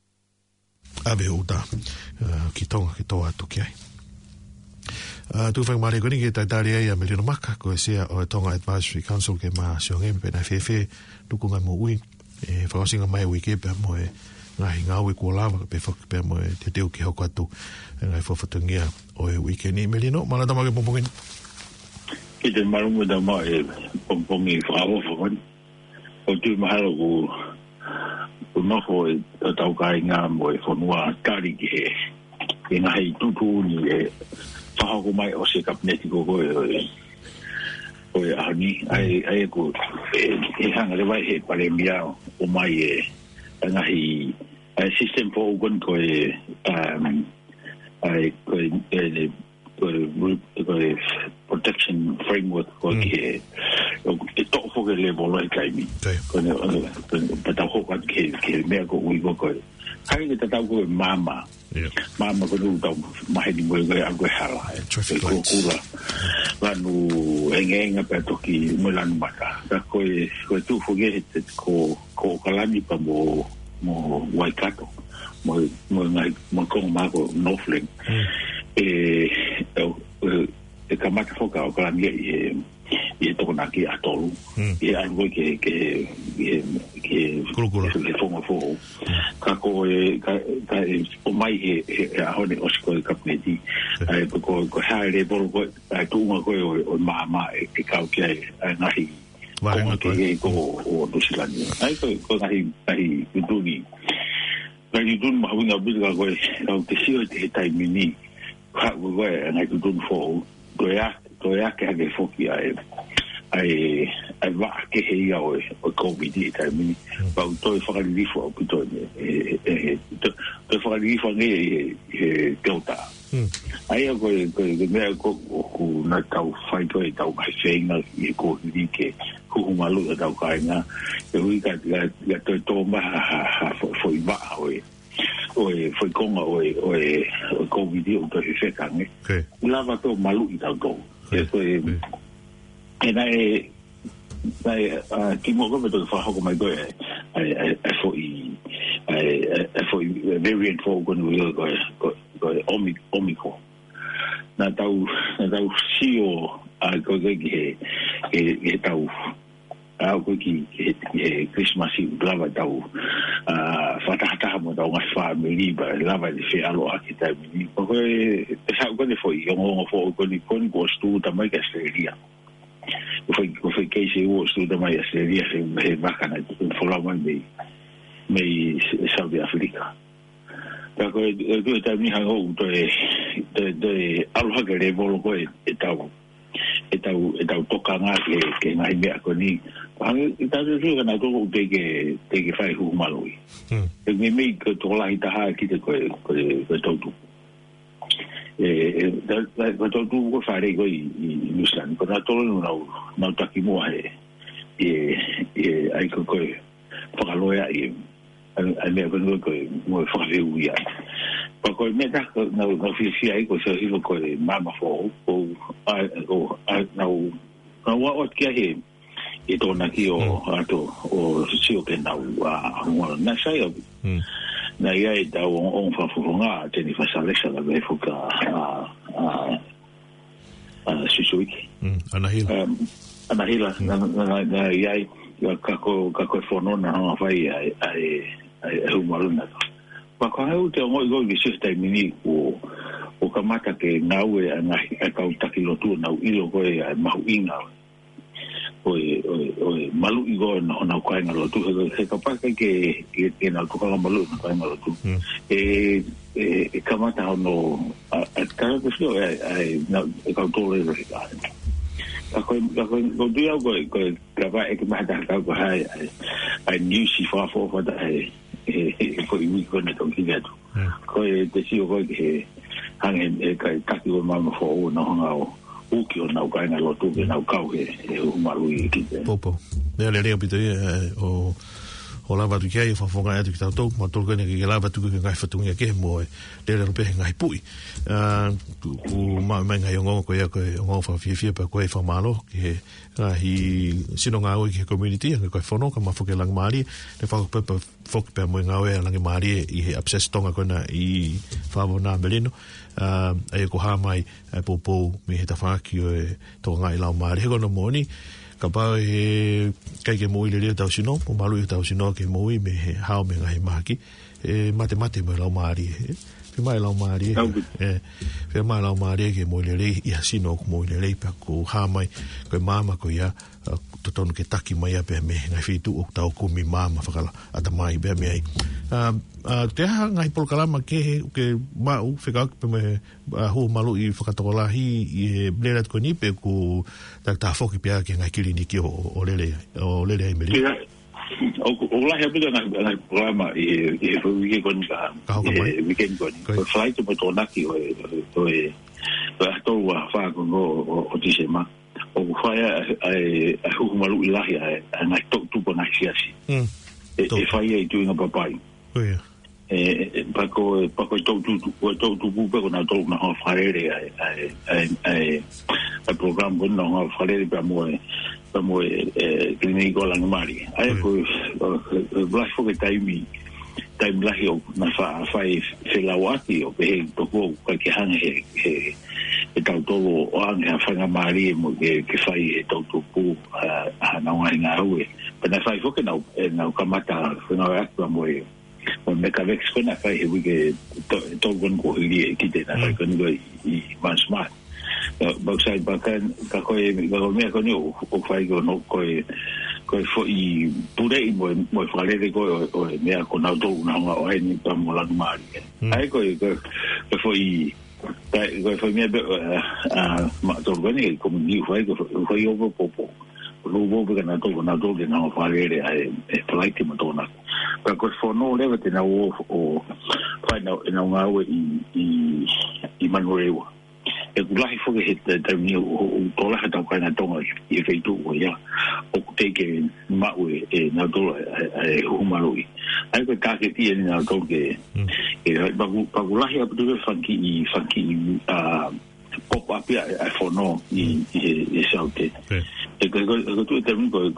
Ave uta uh, ki tonga ki toa tuki ai. Uh, tu whang mare koni ke taitari ai a Melina Maka, ko e sea o Tonga Advisory Council ke maa siongeme pe nai whewhe tukunga mo ui. E whakasinga mai ui ke pe mo e ngahi ngāwe kua lava pe whak pe mo e te teo ki hau katu e ngai whawhatungia o e weekend i Melino. Mana tamake pompongin? Ki te marungu da ma e pompongi whaawa whakoni. O tu mahalo ku ku noho e tau kai ngā mo e whanua tari ki he e ngahi tutu ni e whahako mai o se kapneti ko koe o e o e ahani. Ai, ai ku e, e hanga le vai he pare mia o mai e ngahi ai system for ogun ko e um ai ko e ko e protection framework ko ke e to fo ke level ai kai mi ko ne pa ta ho ka ke ke me ko ui ko ko kai ke ta ko mama mama ko no ta mai ni mo ko algo hala ko ko la la no engenga pa to ki mo lan mata ta ko e ko tu fo ke ko ko kalani pa mo mo Waikato mo mo ngai mo ko ma ko Northland e e kamata foka o kala nge e e to na ki atolu e algo que que que kulukula que fonga fo ka ko e ka o mai e a hone o sko kapneti ai ko ko haere bolo ko ai tu ngo ko o mama e ka o ke ai nahi Varenga ko ko o do silani ai ko ko nahi nahi duni nahi dun ma winga biga ko o te sio te tai mini ka ko nahi dun fo ko ya ko ya ke age foki ai ai ai va ke he ya o o covid tai mini ba to fa li fo ko to e e to fa li fo nge e delta ai ko ko me ko ko na tau fai ko e tau kai fenga e ko ni ke ku malu da ka nga e ui ka ya to to ma ha fo fo i ba o e o e foi konga o e o e covid o to se ka nge la va to malu i tau to e ko e e na e na e ki mo ko me to fa ko mai go e e fo i e fo i variant fo ko no go go go omicron na tau na tau sio a ko ke ke ke tau a ko ki ke Christmas i blava tau a fata ta mo tau lo nga family ba la va di fe alo a kita mi ko e sa ko ni foi yo ngo fo ko ni ko ni ko stu ta mai ka seria foi ko foi ke se o stu ta mai seria se me va kana fo la mai me me South Africa ta ko ko ta mi ha o to e de de alo ha ke le bolo ko e ta e ta e ta toka nga ke ke ngai me ko ni ang ita se se na to te ke te ke fai hu malui e me me ko to la ita ha ki te ko ko ko to tu e da da ko to tu ko fare ko i i san ko na to no na ta ki mo e e e ai ko ko pa lo ya i a me ko no ko mo fa le u ya pa ko me ta na na fi fi ai ko se i ko mama fo o a o a na na wa o ki he e tōna ki o ato o sio ke nau a ngora na sai o na ia e tau on whawhunga teni whasalesa la me fuka a a susuiki anahila anahila na ia e kako kako whanona hanga whai ai humaruna pa ko hau te ongo i goi ki sistai mini o o kamata ke ngau e a kautaki lotu nau ilo koe a mahu inga oi oi oi malu igo no na ko nga lo tu he capaz que que que na ko nga malu na ko nga lo tu e e kamata no a cada que yo ai na ka to le ka ko ko ko dia ko ko ka ba e que ma da ka ko hai ai new si fa fo fa da ai e ko i ko na to ki gato ko e te si ko ke hangen e ka ka ki ma ma fo no nga o ki o nau kainga lotu ke nau kau he e umaru i ki te. Popo. Nea le leo pito o o lava tu kia i whawhonga atu ki tau tau, ma tolu kene ki lava tu ki ngai whatungia ke mo e le le rupe ngai pui. Ku ma mai ngai o ngongo koe a koe o ngongo whawhiawhia pa koe whamalo ki he ngahi sino ngā oi ki he community anga koe whono ka mawhoke lang maari ne whakupepa whoke pia moe ngā oe langi maari i he abscess tonga koena i whawo nā melino. Uh, ai ko ha mai ai popo me he tawhaki o e tō ngai lau maari he kono moni ka pao he kai ke moi le leo tau sino po malu i tau sino ke moi me he hao me ngai maki e mate mate mo lau maari he pe mai lau maari e pe mai lau maari ke moi le le i hasino ko moi le le pa ko ha mai ko mama ko ia to tonu ke taki mai a pe me ngai fitu o tau ko mi mama whakala ata mai pe me ai um, Uh, te ha ngai polkalama ke ke mau whekak pe me uh, hu malu i whakatokolahi i he blerat ko nipe ku tak ta whoki pia ke ngai kiliniki o, o lele o lele ai meri o o lahi apita ngai polkalama i he wiki koni ka i he weekend koni o whaito mo tōnaki o e o e atolu a whakon o o tisema o whaia a hu malu i lahi a ngai tupo ngai siasi e whaia i tuinga papai oh yeah e pa ko pa ko to tu ko to tu bu ko na to na farere ai ai ai ai program bon na farere pa mo pa mo e clínico la mari ai ko black for the time time la yo na fa fa se la wati o pe to ko que han he e ta to o an fa na mari mo que que fa e to tu pu a na nga nga we pa na fa fo que na na kamata na wa mo o me ka vex kona kai he wige to to gon ko hiri ki te na kai kon go i man smart ba sai ba kan ka ko e ga me ko ni o fai go no ko ko fo i pure i mo mo fale de go o me ko na do na o ai ni pa mo la mari ai ko ko fo i tai go fo me a ma to go ni ko ni fai go fo i o popo lo bo ga na to na do de na fale de ai e fai ti mo to na ka ko fono leva te na o o fai na na nga o i i i manuewa e kulahi fo ke te te ni o to la ta ka na tonga i fe tu o ya o te ke ma o e na do e o malui ai ko ka ke ti ni na to ke e ba ba kulahi a tu fanki i fanki a pop up ya fono i i saute e ko ko tu te ko ko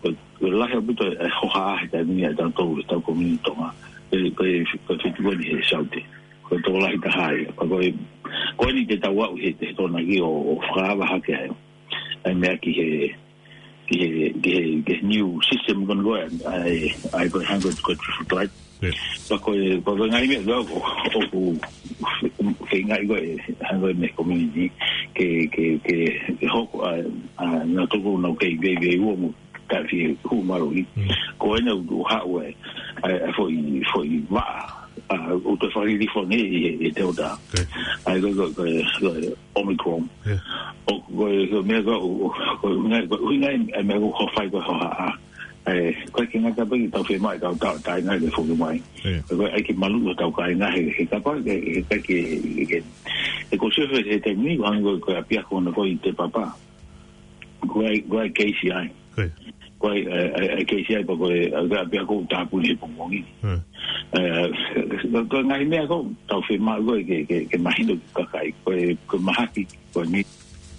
la ha buto ho ha ta ni ta to sta ko mi to ma e ko ko ti ko ni saute ko to la ta hai ko ko ko ni te ta wa he te to na gi o fra ba ha ke ai me ki he ki he ki he new system gon go ai ai ko hang ko ko flight pa ko pa ngai me go o ku fe ngai go hango me community ke ke ke ho a na to go no ke be be wo mo ka fi hu maru ko ena u ha we a fo i fo i va a o to fa ri fo ne e te oda ai go go go omicron o go me go go ngai go ngai me go ho fai go ha eh ko ke nga ta ba ta fe mai ta ta ta ngai le fo mai ko ai ki malu ta ka ngai he ka pa ke ke ke e ko se fe te mi go ngo ko apia ko no ko i te papa ko ai ko ai K C I ko ai ai K C I ko ko ga apia ko ta pu ni po ngi eh ko ngai me ko ta fe mai go ke ke ke mai no ka kai ko ko mahaki ko ni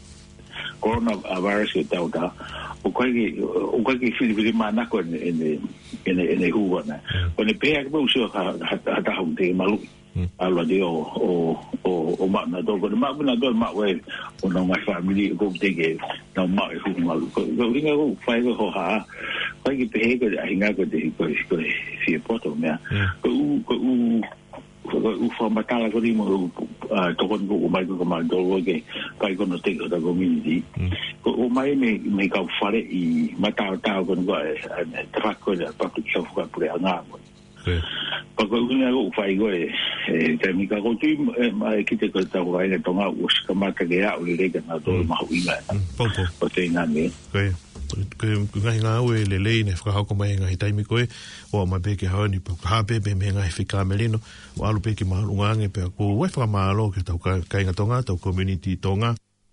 coronavirus ke ta ta o kai o kai ki fili fili mana ko ne ne ne ne hu na o ne pe ak bo so ha ha ta hu te malu alo de o o o ma na do ko ma na do ma we o no my family go te ke no ma hu malu ko ringa ko fai ko ha kai ki pe ko ai nga ko de ko ko si poto me ko ko u fa matala ko di mo to ko ko mai ko ma do ke kai ko no te ko da community ko o mai me me ka fare i mata ta ko ko tra ko da pa ko so ko pure nga mo pa ko una ko fai ko e te mi ka ko ti mai ki te ko ta ko ai to nga u ska ma ka ya u le ka na do ma hu ina po po po te nga me ke ngai ngā ue le lei ne whakahauko mai ngai taimi koe o ma peke haoni pa hape pe me ngai whika melino o alu peke mahalungange pe ko ue whakamahalo ke tau kai ngatonga tau community tonga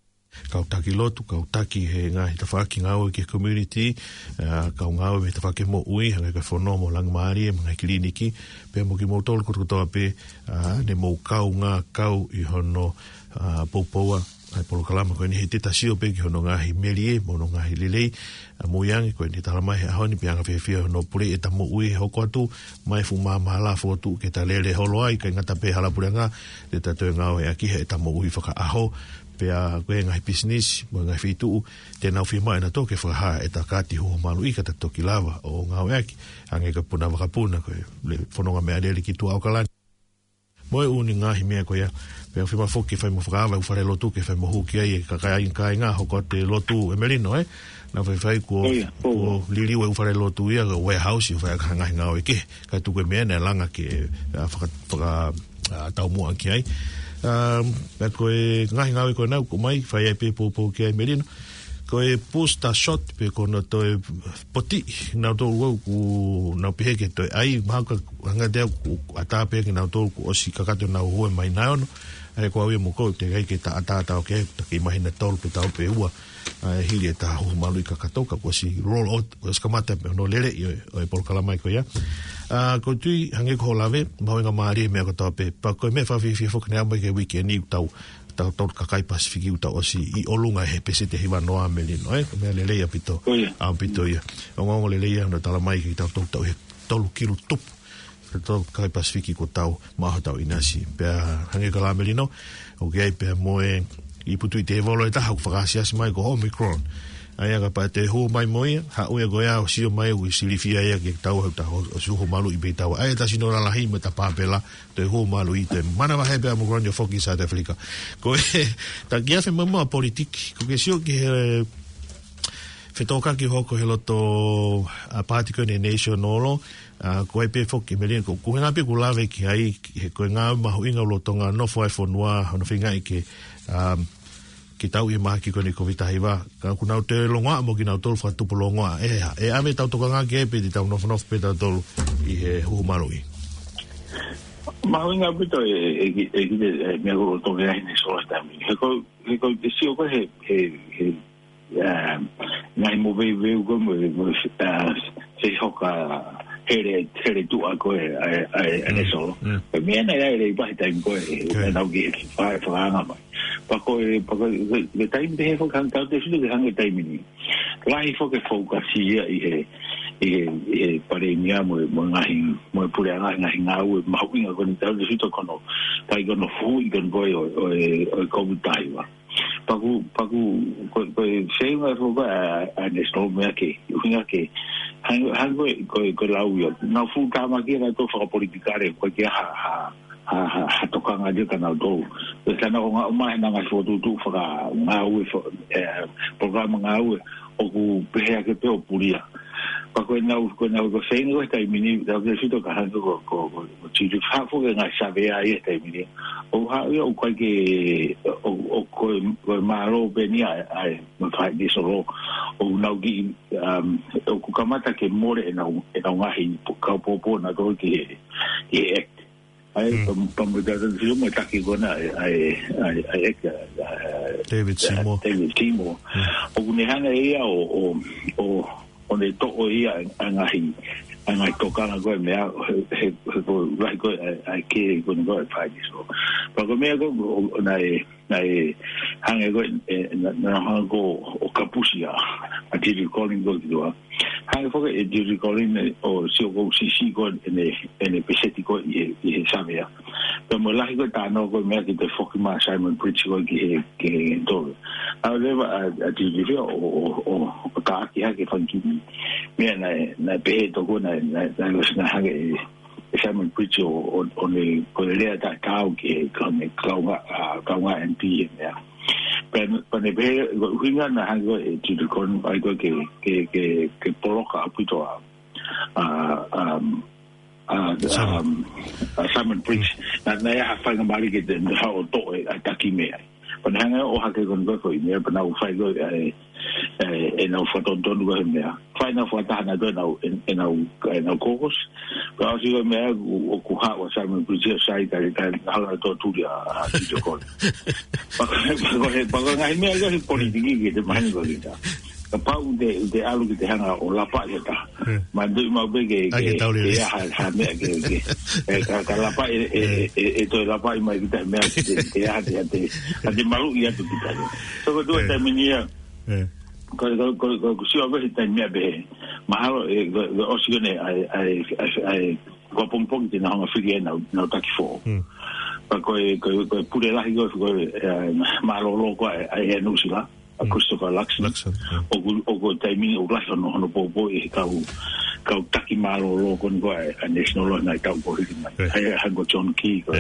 kau taki lotu kau taki he ngai ta whaki ngā ue ke community kau ngā ue te whake mo ui hangai ka whono mo lang maari e ngai kliniki pe mo ki mo tolu koto kotoa pe ne mo kau ngā kau i hono poupoua ai polo kalama ko ni hete tasio pe ki hono ngahi melie mo no ngahi lelei mo yang ko ni tala mai ha ni pianga fe fe no pule e tamo ui ho ko tu mai fu ma mala fo tu ke ta lele holo ai ka ngata pe hala pulanga de ta to ngao e aki he tamo ui fa aho pe a ko ngahi business mo ngahi fitu te na fi mai na to ke fa ha e ta kati ho malu i ka ta to ki lava o ngao e aki ange ka puna wa puna ko le fono nga me ale ki tu au kala mo e uni ngahi me ko ya pe o fima foki fai mo frava u fare lotu ke fai mo huki ai ka kai kai nga ho ko te lotu e melino eh na fai fai ko ko lili u fare lotu ia ga warehouse u fai ka nga nga o ke ka tu ko me na langa ke fa fa tau mo aki ai um pe ko nga nga ko na ko mai fai ai pe po po ke melino ko e posta shot pe ko no to poti na to wo ku na pe ke to ai ma ka nga de ku ata pe ke na to ku o si ka ka to na ho mai na no ai ko ai mo ko te gai ke ta ata ta ke ta ki mai na tol pe tau pe ua ai hili ta ho malu ka ka toka ko si roll out o ska mata no lele o por kala mai ko ya a ko tu hange ko lave ma nga mari me ko ta pe pa ko me fa fi fi fo ke na mai ke weekend ni tau tau tau kakai Pasifiki uta osi i olunga he pese te hiwa noa melino eh me lele ya pito a pito ya o ngo lele ya no tala mai ki tau tau tau he tolu kilu tup tau kakai Pasifiki ko tau maho tau inasi pe hange kala melino o ke ai pe moe i putu i te evolo e taha ku whakasiasi mai ko Omicron ai aga pa te ho mai moi ha o goia o sio mai o silifia ia ke tau ha tau o suho malu i be tau ai ta sino la hi me ta papela te ho malu i te mana va hebe mo grande foki South Africa ko ta kia fe mama politik ko ke sio ke fe toka ki hoko helo to a particle ne nation olo ko e pe foki me ko ko nga pe ko lave ki ai ko nga ma ho inga lo tonga no foi fo noa no finga ke um ki tau i maha ki kone ko vitahiwa ka kunau te longa mo ki nau tolu whatu po longa e e ame tau toka ngā ke pe di tau nof nof pe tau tolu i he huhumarui mahu inga pito e ki te mea koro toke ai ne sola tami he ko he ko si o ko he he he ngai mo vei vei ko mo se hoka here here tu a ko e e ne solo pe mea na ia e pai tai ko e nau ki fa fa nga mai pa ko pa ko le tai de fo kan ta de su de hang tai mini lai fo ke focus ia i he i he pare mia mo mo ngai mo pure nga nga nga u ma hu nga ko ni ta de su to kono tai ko no fu i kon boy o o ko tai wa pa ku pa ku ko ko se nga fo ba a ne sto me ke u nga ke hang hang ko ko lau yo na fu ka ma ki na to fa politikare ko ki ha ha ha ha to ka nga de kana do ka na nga uma na nga foto tu fa nga u programa nga u o ku pe ke pe o puria pa ko na ko na ko sei no sta mini da ke fito ka han ko ko ti ti fa fu nga sabe ai sta mini o ha yo ko ke o ko ma ro be ni ai ma fa di so o na gi um o ku kamata ke more na na nga hi ka po po na do ke e act ai pam da da film ta ki gona ai ai ai David Seymour David Seymour o ne hanga ia o o o ne to o ia anga hi anga to kana go me he go right go ai ke go go fa di so pa go me go na na hanga go na hanga go o kapusia a di calling go do hanga fo e di calling o si go si si go ene ene pesetico e e sabia pero mo la go ta no go me que te fo ma Simon Bridge go que que do aveva a di o o o ta ki ha ke fanki me na na pe to go na na na hanga Simon Bridge o o ne ko le ta ka ke ko ne ka ka ka M P ya pero pone be huinga na hanga e di con ai go que que que que poloka apito a um uh um Simon Bridge na na ya fa ngari ke de ha o to a taki me pone hanga o ha ke con go ko ni pa na fa go e e na foto don go me fa na foto na do na e na na kokos pa si go me o ku ha o Simon Bridge sai ka ka hala to tu dia di ko pa ko pa ko ngai me go politiki ke de man go dia pa u de de alu ke hanga o la pa ta ma do ma be ke ke ya ha me ke ke e ka ka la pa e e to la pa ma ke me ke ya de de de malu ya tu kita so ko do ta minia ko ko ko ko si o be ta me be mahalo e o si ne ai ai ai ko pom pom de na nga fili na na ta ki fo pa ko ko ko pure la go ko malo lo ko ai e no si la a Christopher Luxon o o go taimi o laso no no po po e ka u ka taki malo lo kon go a national na ta po hi ai ha go John Key ko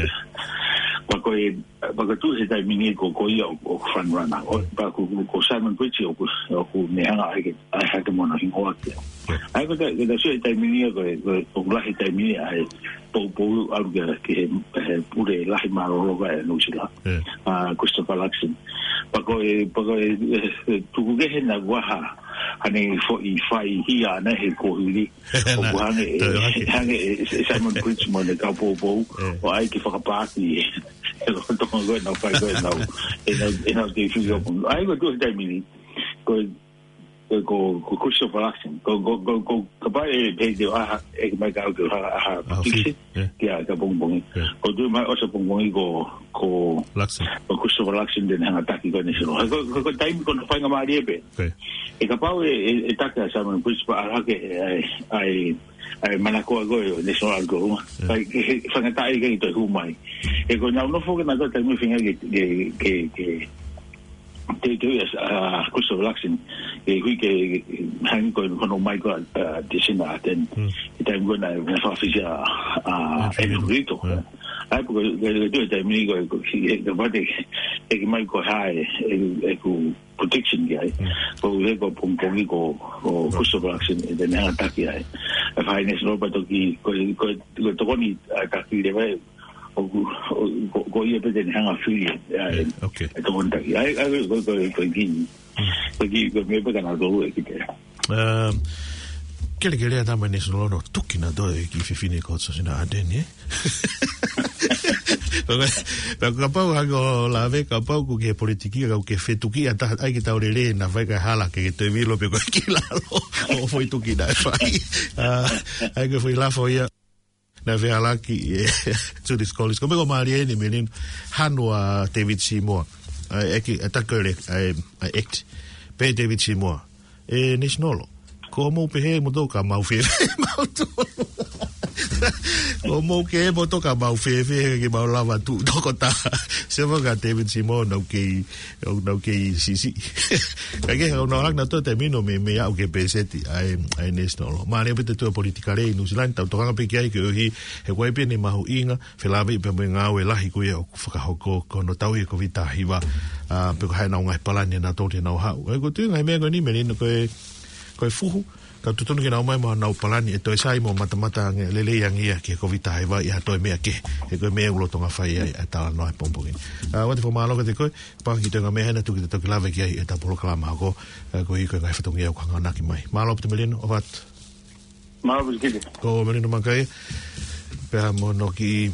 pa ko e pa ko tu se taimi ni ko ko ia o fan runner o pa ko ko Simon Bridge o ko ko ne hanga ai ai ha ke mona hi o ake ai ko da da se taimi ni ko ko la he taimi ai po po algo que pure la malo lo ga no si la a Christopher Luxon pa ko pa ko tu ke he na waha ane fo i fai hi ana he ko hili o hange hange Simon Bridge mo de ka po po o ai ki fa pa ki e ko to go na fa go na e na e na de fi go ai go do dai mini ko ko ko Christopher Luxon ko ko ko ko ka ba e pe de a e ma ga go ha ha ki ya ka bong bong ko do ma o so bong bong ko ko Luxon ko Christopher Luxon de na ta ki ko ni so ko ko dai ko fa nga ma rie be e ka pa e ta ka sa man Bridge pa ha ke ai ai mana ko go ni so algo ai fa nga ta ai ke to hu mai e ko na no fo que na ta mi finga ke ke ke te te a Christopher Luxon e hui ke hang ko no mai ko de sina ten e ta go na na fa fi a a Enrico ai ko de de te mi go ko ki de ba de e ki mai ko hai e ko protection guy ko le ko pom pom ko ko Christopher Luxon de na ta ki ai fa ni so ba to ki ko ko to ko ni ta ki de ba o ko ia pe den hanga free okay to monta ai ai ko ko ko gi ko gi ko me pe kana do e kite um kele kele ata mane so no tukina do e ki fifine ko so sina aden eh pero ka pau hago la ve ka pau ku ke politiki ka ke fetuki ata ai ki taurele na vai ka hala ke te vilo pe ko ki la o foi tuki da fai ah ai que foi la foi na vea laki to this college como go marie ni melin hanwa David Seymour e ki atakere e act pe David Seymour e national como pe mo do ka mau fe mau to O mo ke mo to ka mau fe fe ke mau lava tu to ko ta. Se mo ka David Simon no ke no ke si si. Ka ke no lang na to termino me me au ke peseti ai ai national. Ma le pete to politika le New Zealand ta to ka pe ke ai ke hi he ko pe ni mahu inga fe la pe pe nga we la hi ko e ka hoko ko no tau e ko vita hiwa a pe ko hai na nga palani na to te na ha. E ko tu ngai me ko ni me ni ko e ko e fuhu. Ka tutunu ki na umai mo na upalani e toi sai mo matamata nge lele yang ia ki ko vita haiwa i hatoi mea ke e koe mea ulo tonga whai ai e tala noa e pompongi wate fo maa loka te koe pangi tonga mea hena tuki te toki lawe ki ai e ta polo kalama hako ko i koe ngai whatongi au kanga naki mai maa lopa te melino o vat maa lopa te kite ko melino makai pea mo no ki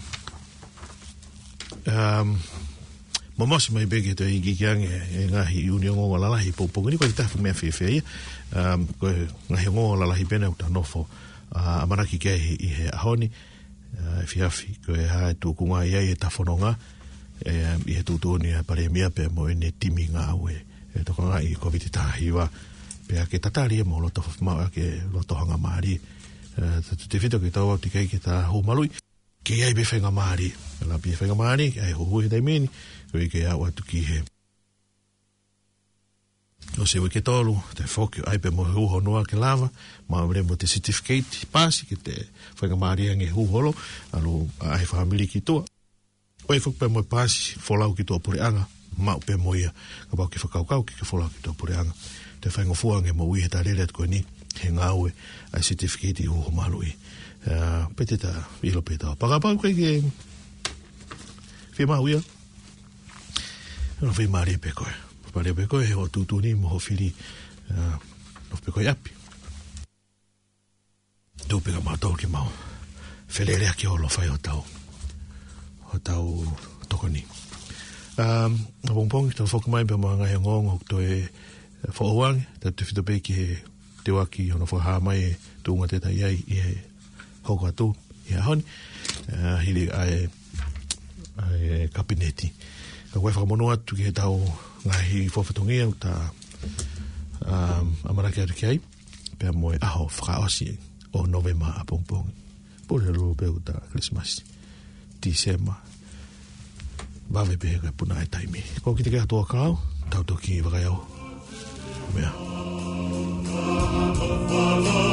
um, mo mosi mai beke te i kikiange e ngahi union o lalahi pompongi ni koe ta fu mea whiwhia ia um ko ngahi ngo la la hipena uta nofo a manaki ke i he ahoni fi afi ko e ha tu kunga ia e tafononga e i he tutuni a pare mia pe mo ene timi nga we e to nga i covid ta hiwa pe ke tatali mo lo to ma ke lo to hanga mari tu te fito ke to ti ke ta hu malui ke ai be fenga mari la be fenga mari ai hu hu dai mini ko ke a wa tu ki he o se weke tolu, te whokio aipe mo huho noa ke lava, ma wale mo te certificate pasi ke te whainga maaria nge huholo, alo ai whamili ki toa. O e whukpe mo pasi, wholau ki toa pureanga, ma upe mo ia, ka pau ki whakaukau ki ke wholau ki toa pureanga. Te whainga fuange mo uihe ta rere at koe ni, he ngaue, ai certificate i huho malu i. Uh, pete ta ilo peta. Pakapau koe ke whima uia, no whi maaria pe koe. Pare pe koe he o tutuni mo ho whiri uh, no pe koe api. Tū peka mātou ki mau. Whelerea ki olo whai o tau. O tau tokoni. Um, a pongpongi tau whakamai pe mga ngai ngongo to e whaowangi. Ta te whito pe ki he te waki ono whahamai e tūnga te tai ai i he hoko atu i he honi. Uh, hiri ai ai kapineti. Ka koe whakamono atu ki he tau ngahi whawhatongia o ta um, amaraki atu ki ai pia moe aho whakaosi o novema a pongpongi pole roo pe o ta Christmas December bawe pe koe puna e taimi ko ki te kea toa kao tau toki wakai au mea